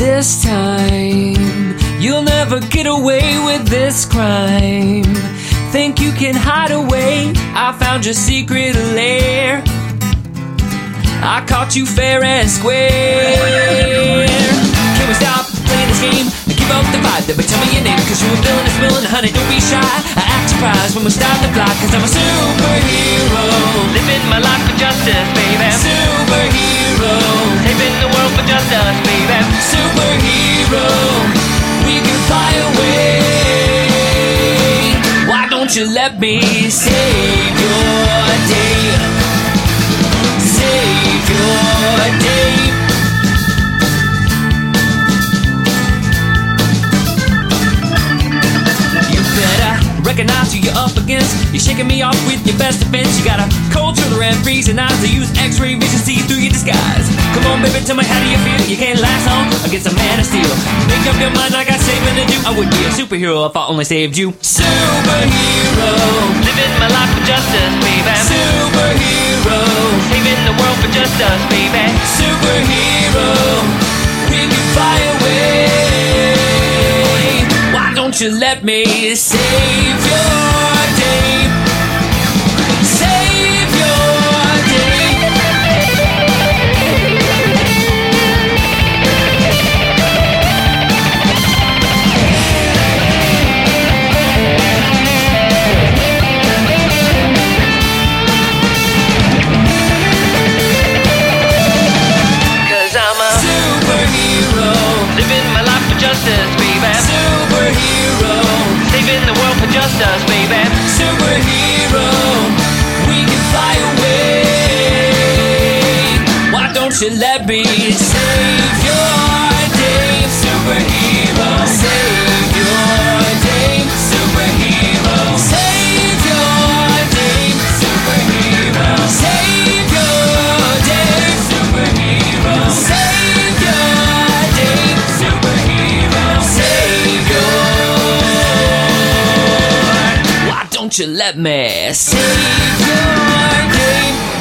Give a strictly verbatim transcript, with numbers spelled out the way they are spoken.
This time, you'll never get away with this crime. Think you can hide away? I found your secret lair. I caught you fair and square. Can we stop playing this game? Give up the vibe, then tell me your name. Cause you a villain, it's villain, honey, don't be shy. I act surprised when we start to fly. Cause I'm a superhero, living my life for justice, baby. Superhero, saving the world for just us, baby. Superhero, we can fly away. Why don't you let me save your day? Save your day. Recognize who you're up against. You're shaking me off with your best defense. You got a cold shoulder and freezing eyes. To use x-ray vision, see through your disguise. Come on, baby, tell me how do you feel? You can't last long against a man of steel. Make up your mind, I got saving to do. I would be a superhero if I only saved you. Superhero, living my life for justice, baby. Superhero, saving the world for just us, baby. Superhero, we can fly away. Why don't you let me save your day? Save your day. Cause I'm a superhero, living my life for justice, baby. Superhero, saving the world for just us, baby. Superhero, we can fly away. Why don't you let me save your day? Superhero, save your day. Superhero, save your day. Superhero, save your day. Superhero, save your day. Superhero, save your. Why don't you let me save your game?